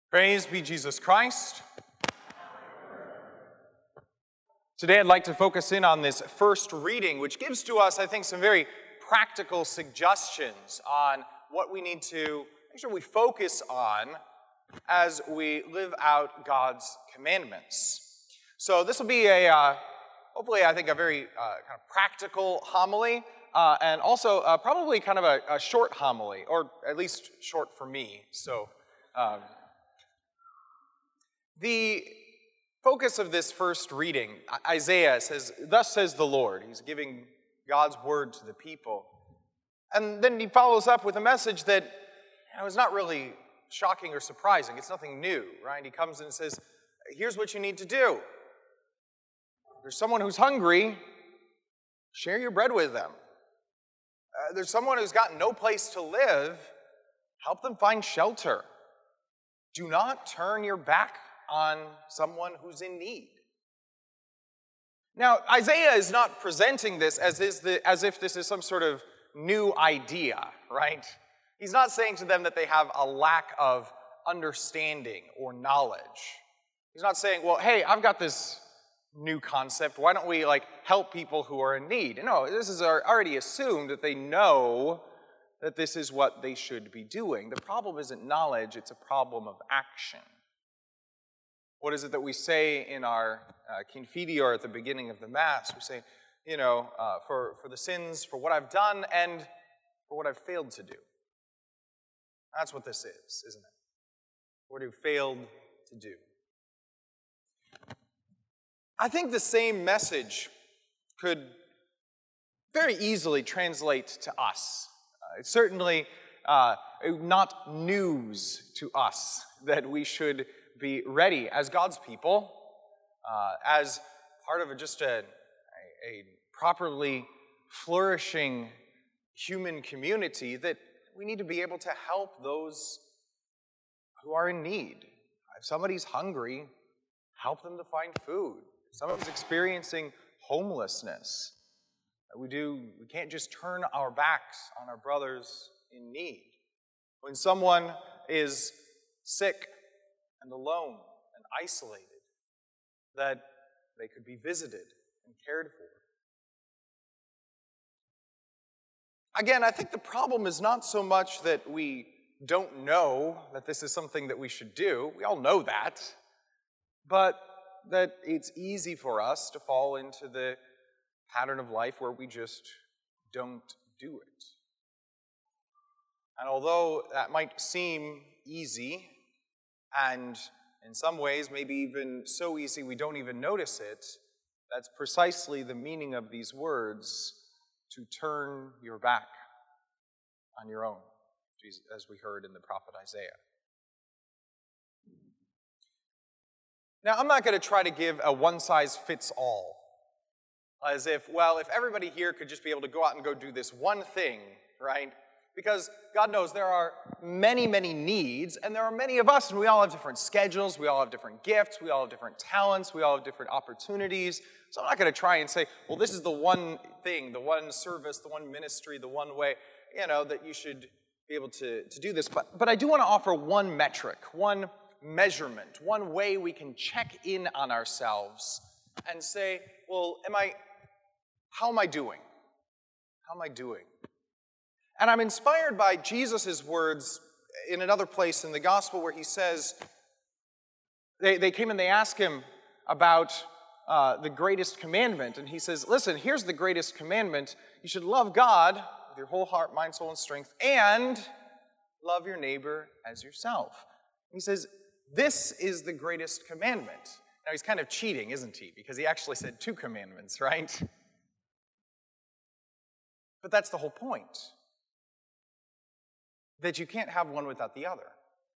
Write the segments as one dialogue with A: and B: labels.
A: Praise be Jesus Christ. Today I'd like to focus in on this first reading, which gives to us, I think, some very practical suggestions on what we need to make sure we focus on as we live out God's commandments. So this will be hopefully, I think, a very kind of practical homily, and also probably kind of a short homily, or at least short for me. So the focus of this first reading, Isaiah says, "Thus says the Lord." He's giving God's word to the people. And then he follows up with a message that is not really shocking or surprising. It's nothing new, right? He comes in and says, here's what you need to do. There's someone who's hungry, share your bread with them. There's someone who's got no place to live, help them find shelter. Do not turn your back on someone who's in need. Now, Isaiah is not presenting this as if this is some sort of new idea, right? He's not saying to them that they have a lack of understanding or knowledge. He's not saying, well, hey, I've got this new concept. Why don't we, help people who are in need? No, this is already assumed that they know that this is what they should be doing. The problem isn't knowledge, it's a problem of action. What is it that we say in our Confiteor at the beginning of the Mass? We say, for the sins, for what I've done, and for what I've failed to do. That's what this is, isn't it? What you've failed to do. I think the same message could very easily translate to us. It's certainly not news to us that we should be ready as God's people, as part of just a properly flourishing human community, that we need to be able to help those who are in need. If somebody's hungry, help them to find food. If someone's experiencing homelessness, we can't just turn our backs on our brothers in need. When someone is sick and alone and isolated, that they could be visited and cared for. Again, I think the problem is not so much that we don't know that this is something that we should do. We all know that. But that it's easy for us to fall into the pattern of life where we just don't do it. And although that might seem easy, and in some ways maybe even so easy we don't even notice it, that's precisely the meaning of these words, to turn your back on your own, as we heard in the prophet Isaiah. Now, I'm not going to try to give a one-size-fits-all, as if everybody here could just be able to go out and go do this one thing, right? Because God knows there are many, many needs, and there are many of us, and we all have different schedules, we all have different gifts, we all have different talents, we all have different opportunities. So I'm not going to try and say, well, this is the one thing, the one service, the one ministry, the one way, that you should be able to do this. But I do want to offer one metric, one measurement, one way we can check in on ourselves and say, well, how am I doing? How am I doing? And I'm inspired by Jesus' words in another place in the gospel where he says, they came and they asked him about the greatest commandment. And he says, listen, here's the greatest commandment. You should love God with your whole heart, mind, soul, and strength, and love your neighbor as yourself. He says, this is the greatest commandment. Now he's kind of cheating, isn't he? Because he actually said 2 commandments, right? But that's the whole point. That you can't have one without the other.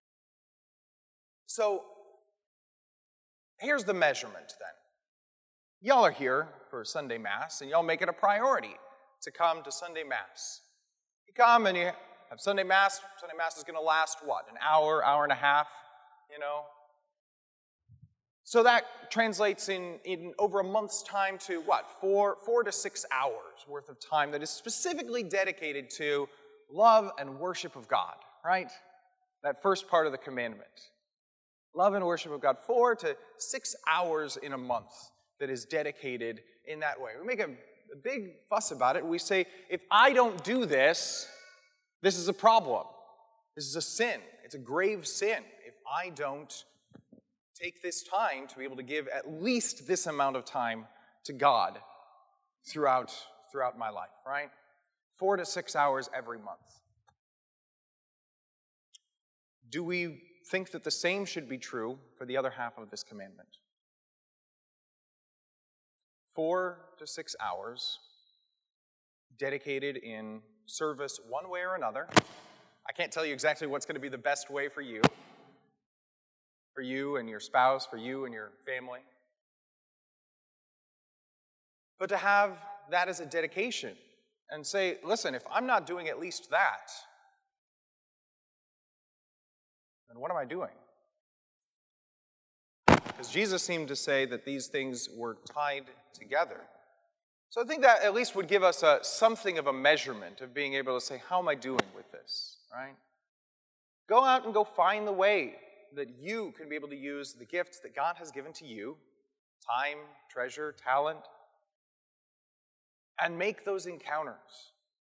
A: So, here's the measurement then. Y'all are here for Sunday Mass, and y'all make it a priority to come to Sunday Mass. You come and you have Sunday Mass. Sunday Mass is going to last, an hour, hour and a half, So that translates in over a month's time to 4 to 6 hours worth of time that is specifically dedicated to love and worship of God, right? That first part of the commandment. Love and worship of God. 4 to 6 hours in a month that is dedicated in that way. We make a big fuss about it. We say, if I don't do this, this is a problem. This is a sin. It's a grave sin if I don't take this time to be able to give at least this amount of time to God throughout my life, right? 4 to 6 hours every month. Do we think that the same should be true for the other half of this commandment? 4 to 6 hours dedicated in service one way or another. I can't tell you exactly what's going to be the best way for you and your spouse, for you and your family. But to have that as a dedication and say, listen, if I'm not doing at least that, then what am I doing? Because Jesus seemed to say that these things were tied together. So I think that at least would give us something of a measurement of being able to say, how am I doing with this, right? Go out and go find the way that you can be able to use the gifts that God has given to you, time, treasure, talent, and make those encounters.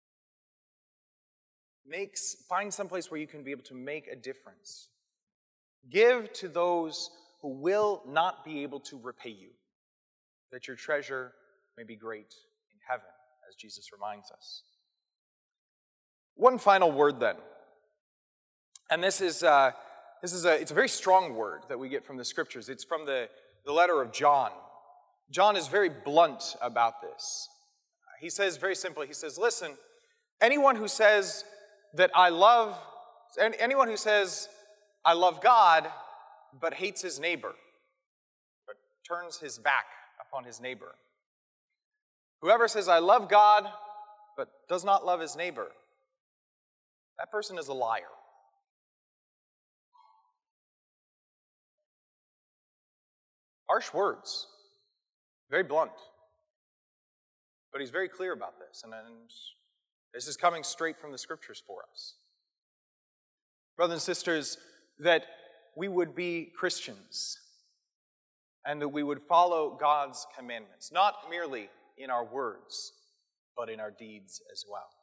A: Find someplace where you can be able to make a difference. Give to those who will not be able to repay you, that your treasure may be great in heaven, as Jesus reminds us. One final word then, and it's a very strong word that we get from the Scriptures. It's from the letter of John. John is very blunt about this. He says very simply, he says, listen, anyone who says I love God, but hates his neighbor, but turns his back upon his neighbor. Whoever says, I love God, but does not love his neighbor, that person is a liar. Harsh words, very blunt. But he's very clear about this, and this is coming straight from the Scriptures for us. Brothers and sisters, that we would be Christians, and that we would follow God's commandments, not merely in our words, but in our deeds as well.